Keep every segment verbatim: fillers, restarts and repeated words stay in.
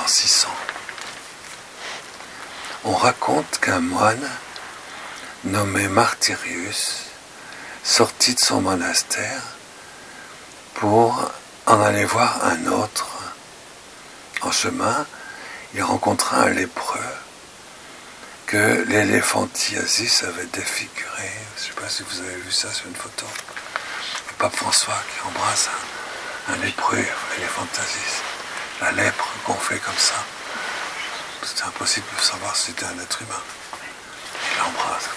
six cents. On raconte qu'un moine nommé Martyrius sortit de son monastère pour en aller voir un autre. En chemin, il rencontra un lépreux que l'éléphantiasis avait défiguré. Je ne sais pas si vous avez vu ça sur une photo. Le pape François qui embrasse un, un lépreux, l'éléphantiasis. La lèpre gonflée comme ça. C'était impossible de savoir si c'était un être humain. Il l'embrasse.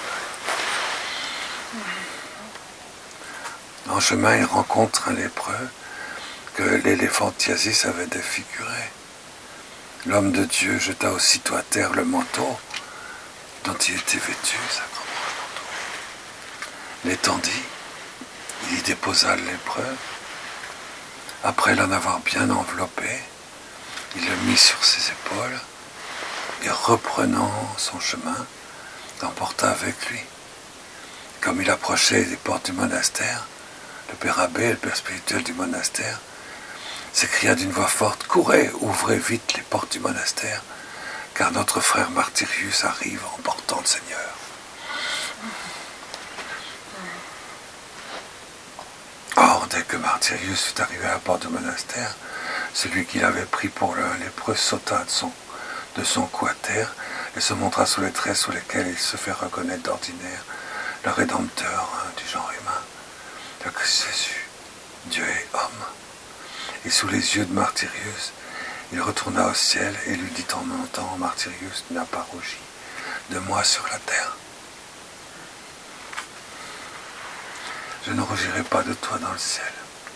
En chemin, il rencontre un lépreux que l'éléphantiasis avait défiguré. L'homme de Dieu jeta aussitôt à terre le manteau dont il était vêtu, sa grand manteau. L'étendit, il y déposa le lépreux. Après l'en avoir bien enveloppé, il le mit sur ses épaules et reprenant son chemin, l'emporta avec lui. Comme il approchait des portes du monastère, le père abbé, le père spirituel du monastère, s'écria d'une voix forte « Courez, ouvrez vite les portes du monastère, car notre frère Martyrius arrive en portant le Seigneur. » Or, dès que Martyrius fut arrivé à la porte du monastère, celui qui l'avait pris pour le lépreux sauta de son, de son cou à terre et se montra sous les traits sous lesquels il se fait reconnaître d'ordinaire le Rédempteur du genre humain, le Christ Jésus, Dieu et homme. Et sous les yeux de Martyrius, il retourna au ciel et lui dit en montant, Martyrius n'a pas rougi de moi sur la terre. Je ne rougirai pas de toi dans le ciel.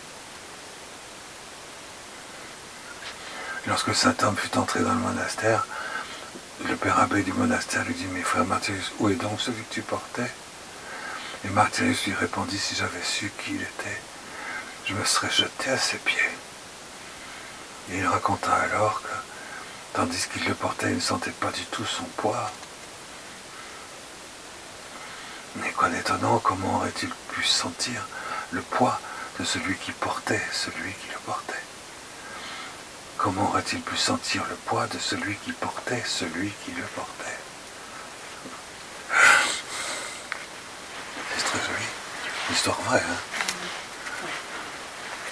Et lorsque cet homme fut entré dans le monastère, le père abbé du monastère lui dit, mais frère Martyrius, où est donc celui que tu portais? Et Martyrius lui répondit, si j'avais su qui il était, je me serais jeté à ses pieds. Et il raconta alors que, tandis qu'il le portait, il ne sentait pas du tout son poids. Mais quoi d'étonnant, comment aurait-il pu sentir le poids de celui qui portait celui qui le portait? Comment aurait-il pu sentir le poids de celui qui portait celui qui le portait? C'est très joli, une histoire vraie, hein?